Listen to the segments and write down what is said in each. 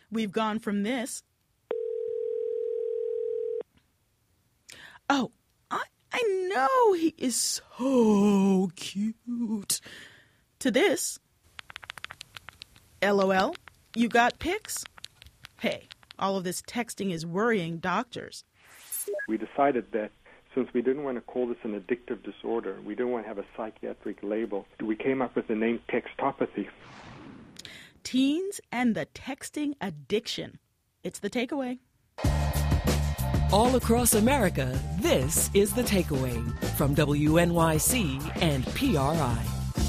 We've gone from this. Oh, I know he is so cute. To this. LOL, you got pics? Hey, all of this texting is worrying doctors. We decided that since we didn't want to call this an addictive disorder, we didn't want to have a psychiatric label, we came up with the name textopathy. Teens and the texting addiction. It's The Takeaway. All across America, this is The Takeaway from WNYC and PRI.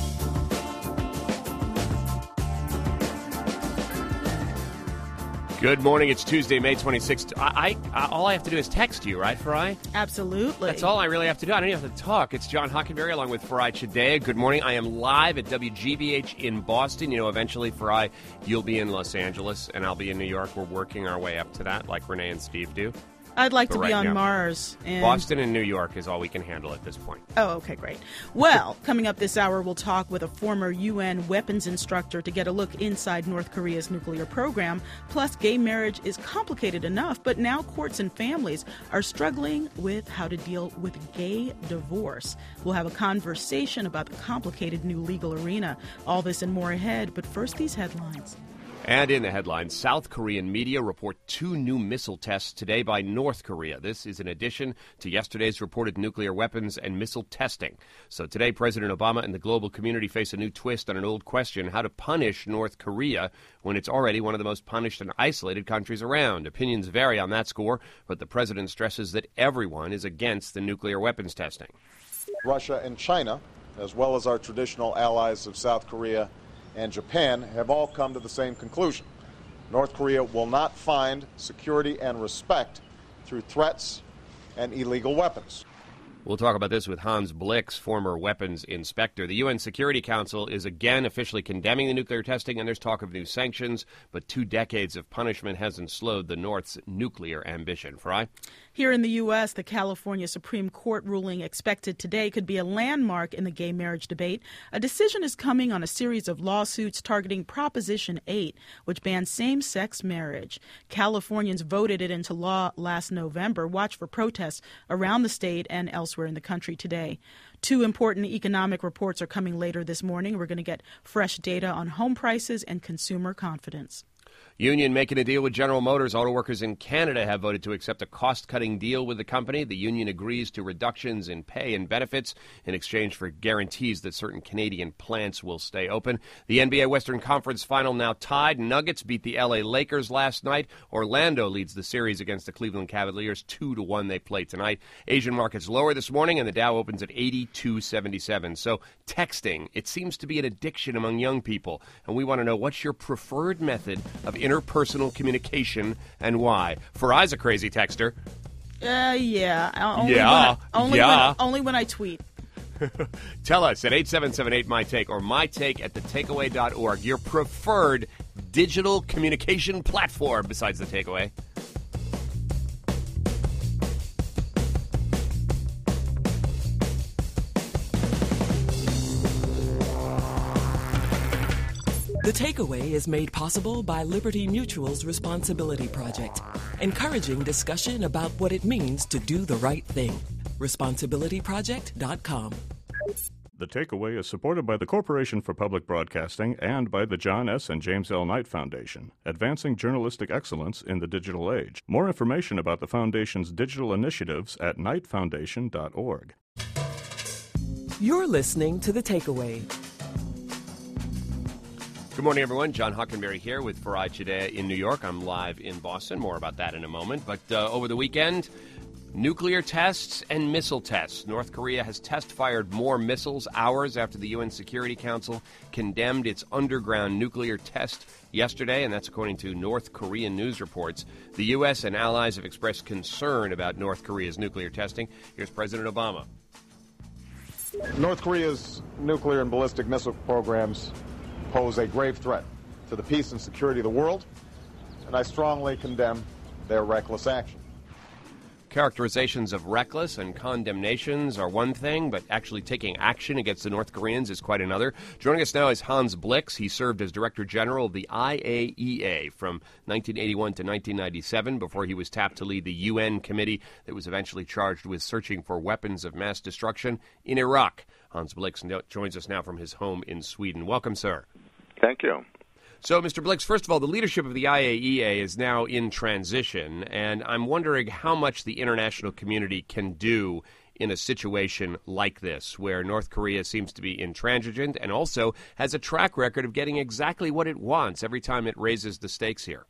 Good morning. It's Tuesday, May 26th. All I have to do is text you, right, Farai? Absolutely. That's all I really have to do. I don't even have to talk. It's John Hockenberry along with Farai Chideya. Good morning. I am live at WGBH in Boston. You know, eventually, Farai, you'll be in Los Angeles, and I'll be in New York. We're working our way up to that, like Renee and Steve do. I'd like But to right be on now, Mars. And Boston and New York is all we can handle at this point. Oh, okay, great. Well, coming up this hour, we'll talk with a former UN weapons instructor to get a look inside North Korea's nuclear program. Plus, gay marriage is complicated enough, but now courts and families are struggling with how to deal with gay divorce. We'll have a conversation about the complicated new legal arena. All this and more ahead, but first, these headlines. And in the headlines, South Korean media report 2 new missile tests today by North Korea. This is in addition to yesterday's reported nuclear weapons and missile testing. So today, President Obama and the global community face a new twist on an old question: how to punish North Korea when it's already one of the most punished and isolated countries around. Opinions vary on that score, but the president stresses that everyone is against the nuclear weapons testing. Russia and China, as well as our traditional allies of South Korea and Japan, have all come to the same conclusion. North Korea will not find security and respect through threats and illegal weapons. We'll talk about this with Hans Blix, former weapons inspector. The UN Security Council is again officially condemning the nuclear testing, and there's talk of new sanctions, but 2 decades of punishment hasn't slowed the North's nuclear ambition. Farai? Here in the U.S., the California Supreme Court ruling expected today could be a landmark in the gay marriage debate. A decision is coming on a series of lawsuits targeting Proposition 8, which bans same-sex marriage. Californians voted it into law last November. Watch for protests around the state and elsewhere in the country today. 2 important economic reports are coming later this morning. We're going to get fresh data on home prices and consumer confidence. Union making a deal with General Motors. Auto workers in Canada have voted to accept a cost-cutting deal with the company. The union agrees to reductions in pay and benefits in exchange for guarantees that certain Canadian plants will stay open. The NBA Western Conference final now tied. Nuggets beat the LA Lakers last night. Orlando leads the series against the Cleveland Cavaliers 2-1. They play tonight. Asian markets lower this morning, and the Dow opens at 82.77. So texting, it seems to be an addiction among young people, and we want to know, what's your preferred method of interpersonal communication and why? Farai's a crazy texter. Yeah. Only when I tweet. Tell us at 8778-MY-TAKE or mytake@thetakeaway.org your preferred digital communication platform besides The Takeaway. The Takeaway is made possible by Liberty Mutual's Responsibility Project, encouraging discussion about what it means to do the right thing. ResponsibilityProject.com. The Takeaway is supported by the Corporation for Public Broadcasting and by the John S. and James L. Knight Foundation, advancing journalistic excellence in the digital age. More information about the Foundation's digital initiatives at knightfoundation.org. You're listening to The Takeaway. Good morning, everyone. John Hockenberry here with Farai Chideya in New York. I'm live in Boston. More about that in a moment. But over the weekend, nuclear tests and missile tests. North Korea has test-fired more missiles hours after the UN Security Council condemned its underground nuclear test yesterday, and that's according to North Korean news reports. The U.S. and allies have expressed concern about North Korea's nuclear testing. Here's President Obama. North Korea's nuclear and ballistic missile programs pose a grave threat to the peace and security of the world, and I strongly condemn their reckless action. characterizations of reckless and condemnations are one thing, but actually taking action against the North Koreans is quite another. Joining us now is Hans Blix. He served as Director General of the IAEA from 1981 to 1997 before he was tapped to lead the UN committee that was eventually charged with searching for weapons of mass destruction in Iraq. Hans Blix joins us now from his home in Sweden. Welcome, sir. Thank you. So, Mr. Blix, first of all, the leadership of the IAEA is now in transition, and I'm wondering how much the international community can do in a situation like this, where North Korea seems to be intransigent and also has a track record of getting exactly what it wants every time it raises the stakes here.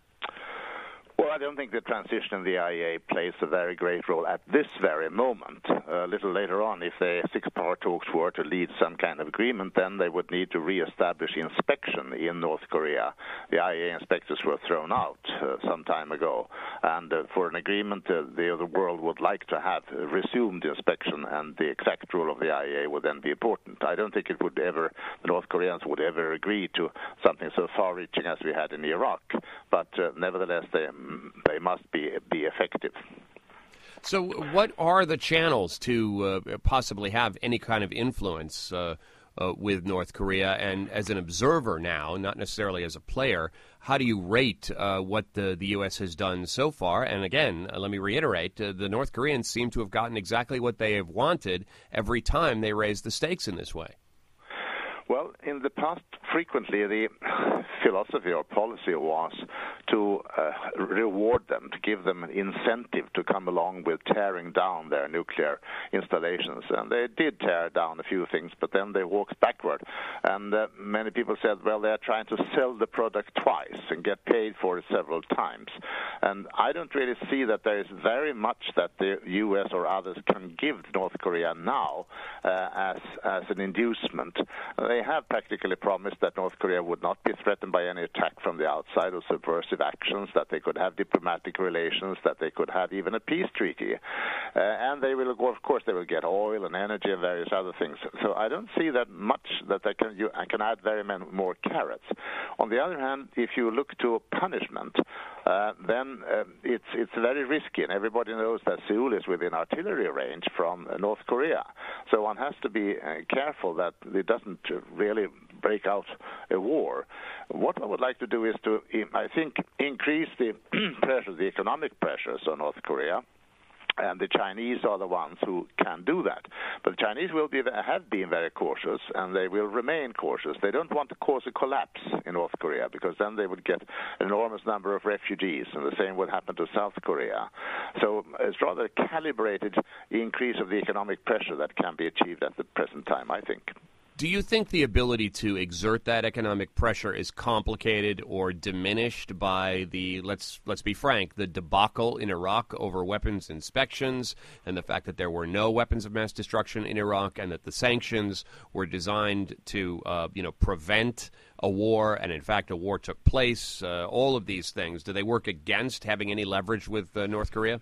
Well, I don't think the transition in the IAEA plays a very great role at this very moment. A little later on, if the six-power talks were to lead some kind of agreement, then they would need to reestablish inspection in North Korea. The IAEA inspectors were thrown out some time ago, and for an agreement, the other world would like to have resumed inspection, and the exact role of the IAEA would then be important. I don't think the North Koreans would ever agree to something so far-reaching as we had in Iraq, but nevertheless, they must be effective. So what are the channels to possibly have any kind of influence with North Korea? And as an observer now, not necessarily as a player, how do you rate what the U.S. has done so far? And again, let me reiterate, the North Koreans seem to have gotten exactly what they have wanted every time they raise the stakes in this way. Well, in the past, frequently the philosophy or policy was to reward them, to give them an incentive to come along with tearing down their nuclear installations. And they did tear down a few things, but then they walked backward. And many people said, well, they're trying to sell the product twice and get paid for it several times. And I don't really see that there is very much that the U.S. or others can give North Korea now as an inducement. They have practically promised that North Korea would not be threatened by any attack from the outside or subversive actions, that they could have diplomatic relations, that they could have even a peace treaty. And they will, of course, they will get oil and energy and various other things. So I don't see that much that they can add very many more carrots. On the other hand, if you look to punishment, then it's very risky, and everybody knows that Seoul is within artillery range from North Korea. So one has to be careful that it doesn't really break out a war. What I would like to do is to, I think, increase the pressure, the economic pressures on North Korea. And the Chinese are the ones who can do that. But the Chinese have been very cautious, and they will remain cautious. They don't want to cause a collapse in North Korea, because then they would get an enormous number of refugees, and the same would happen to South Korea. So it's rather a calibrated increase of the economic pressure that can be achieved at the present time, I think. Do you think the ability to exert that economic pressure is complicated or diminished by the, let's be frank, the debacle in Iraq over weapons inspections and the fact that there were no weapons of mass destruction in Iraq and that the sanctions were designed to, prevent a war, and in fact a war took place? All of these things, do they work against having any leverage with North Korea?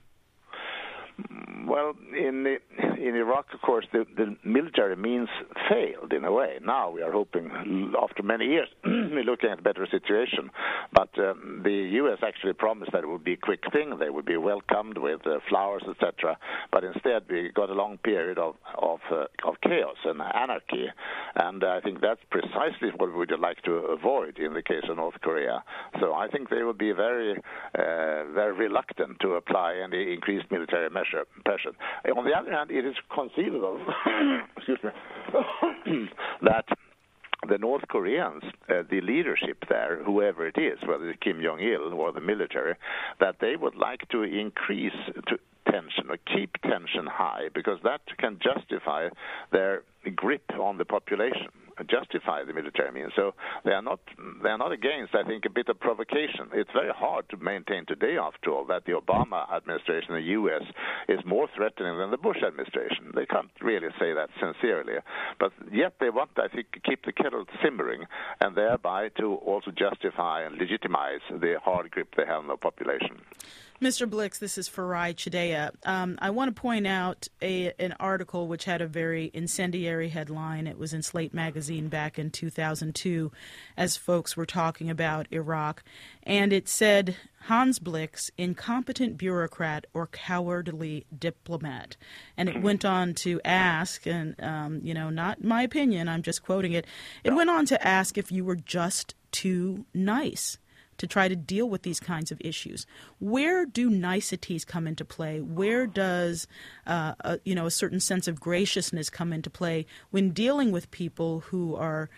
Well, in Iraq, of course, the military means failed in a way. Now we are hoping, after many years, we're looking at a better situation. But the U.S. actually promised that it would be a quick thing. They would be welcomed with flowers, etc. But instead, we got a long period of chaos and anarchy. And I think that's precisely what we would like to avoid in the case of North Korea. So I think they would be very, very reluctant to apply any increased military pressure. On the other hand, it is conceivable excuse me, that the North Koreans, the leadership there, whoever it is, whether it's Kim Jong-il or the military, that they would like to increase tension or keep tension high, because that can justify their grip on the population, justify the military means. So they are not against, I think, a bit of provocation. It's very hard to maintain today, after all, that the Obama administration in the U.S. is more threatening than the Bush administration. They can't really say that sincerely. But yet they want, I think, to keep the kettle simmering, and thereby to also justify and legitimize the hard grip they have on the population. Mr. Blix, this is Farai Chideya. I want to point out an article which had a very incendiary headline. It was in Slate magazine back in 2002 as folks were talking about Iraq. And it said, Hans Blix, incompetent bureaucrat or cowardly diplomat. And it went on to ask, and, not my opinion, I'm just quoting it. It went on to ask if you were just too nice to try to deal with these kinds of issues. Where do niceties come into play? Where does a certain sense of graciousness come into play when dealing with people who are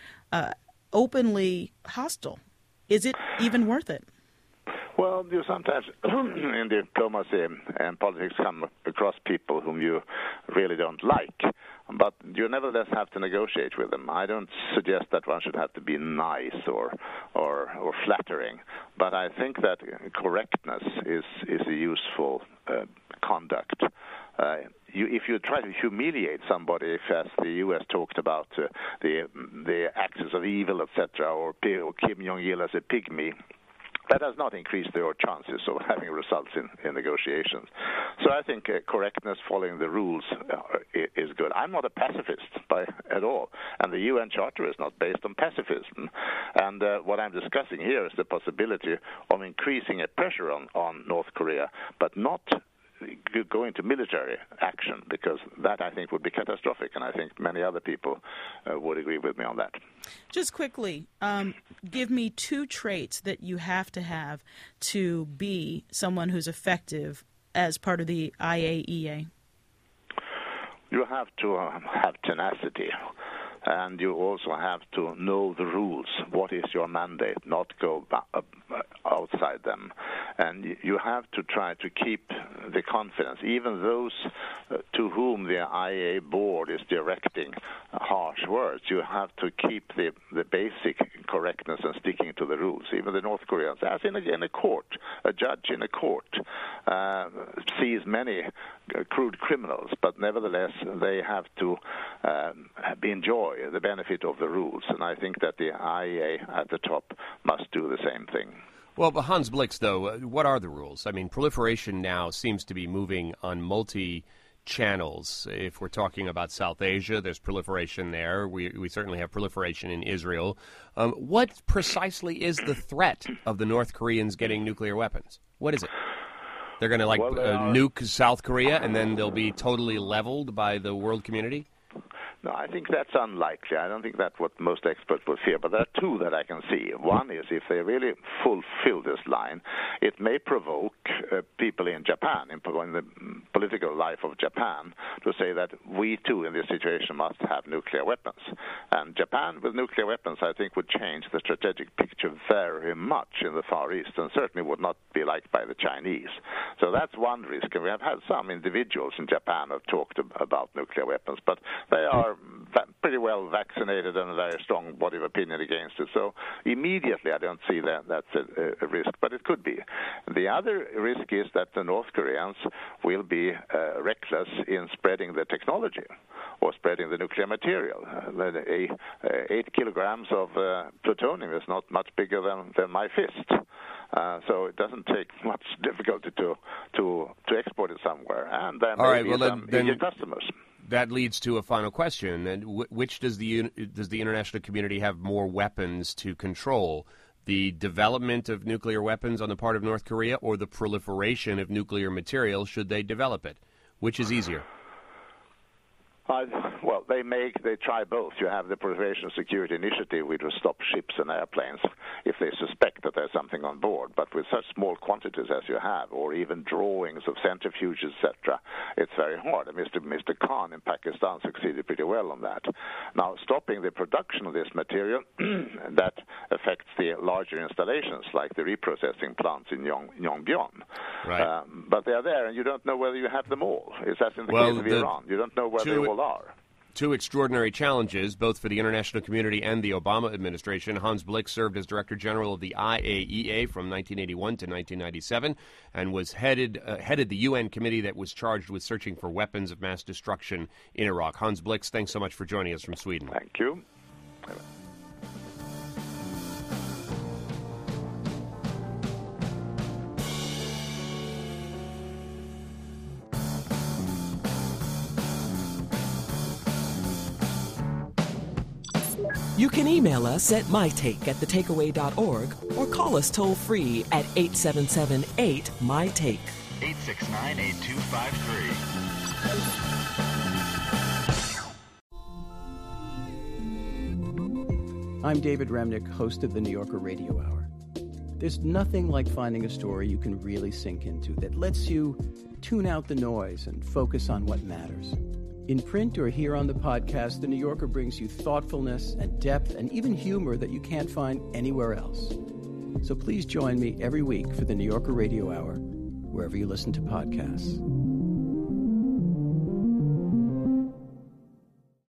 openly hostile? Is it even worth it? Well, you sometimes in diplomacy and politics come across people whom you really don't like, but you nevertheless have to negotiate with them. I don't suggest that one should have to be nice or flattering, but I think that correctness is a useful conduct. If you try to humiliate somebody, if as the U.S. talked about the axis of evil, etc., or Kim Jong-il as a pygmy, that does not increase your chances of having results in negotiations. So I think correctness, following the rules, is good. I'm not a pacifist at all, and the UN Charter is not based on pacifism. And what I'm discussing here is the possibility of increasing a pressure on North Korea, but not go into military action, because that, I think, would be catastrophic, and I think many other people would agree with me on that. Just quickly, give me two traits that you have to be someone who's effective as part of the IAEA. You have to have tenacity, and you also have to know the rules. What is your mandate? Not go outside them. And you have to try to keep the confidence. Even those to whom the IAEA board is directing harsh words, you have to keep the basic correctness and sticking to the rules. Even the North Koreans, as in a court, a judge in a court sees many crude criminals, but nevertheless they have to enjoy the benefit of the rules. And I think that the IAEA at the top must do the same thing. Well, but Hans Blix, though, what are the rules? I mean, proliferation now seems to be moving on multi-channels. If we're talking about South Asia, there's proliferation there. We certainly have proliferation in Israel. What precisely is the threat of the North Koreans getting nuclear weapons? What is it? They're going to, nuke South Korea, and then they'll be totally leveled by the world community? No, I think that's unlikely. I don't think that's what most experts would fear, but there are two that I can see. One is if they really fulfill this line, it may provoke people in Japan, in the political life of Japan, to say that we too in this situation must have nuclear weapons. And Japan with nuclear weapons, I think, would change the strategic picture very much in the Far East, and certainly would not be liked by the Chinese. So that's one risk, and we have had some individuals in Japan who have talked about nuclear weapons, but they are pretty well vaccinated and a very strong body of opinion against it. So immediately I don't see that's a risk, but it could be. The other risk is that the North Koreans will be reckless in spreading the technology or spreading the nuclear material. 8 kilograms of plutonium is not much bigger than my fist. So it doesn't take much difficulty to export it somewhere. And there may be some immediate customers. That leads to a final question. And which does the international community have more weapons to control? The development of nuclear weapons on the part of North Korea, or the proliferation of nuclear material should they develop it? Which is easier? Well, they try both. You have the Proliferation Security Initiative, which will stop ships and airplanes if they suspect that there's something on board. But with such small quantities as you have, or even drawings of centrifuges, etc., it's very hard. And Mr. Khan in Pakistan succeeded pretty well on that. Now, stopping the production of this material, that affects the larger installations, like the reprocessing plants in Yongbyon. Right. But they are there, and you don't know whether you have them all. It's as in the case of Iran. You don't know where they all are. Two extraordinary challenges, both for the international community and the Obama administration. Hans Blix served as Director General of the IAEA from 1981 to 1997 and was headed the UN committee that was charged with searching for weapons of mass destruction in Iraq. Hans Blix, thanks so much for joining us from Sweden. Thank you. You can email us at mytake@thetakeaway.org or call us toll-free at 877-8-MY-TAKE. 869-8253. I'm David Remnick, host of the New Yorker Radio Hour. There's nothing like finding a story you can really sink into that lets you tune out the noise and focus on what matters. In print or here on the podcast, The New Yorker brings you thoughtfulness and depth and even humor that you can't find anywhere else. So please join me every week for The New Yorker Radio Hour, wherever you listen to podcasts.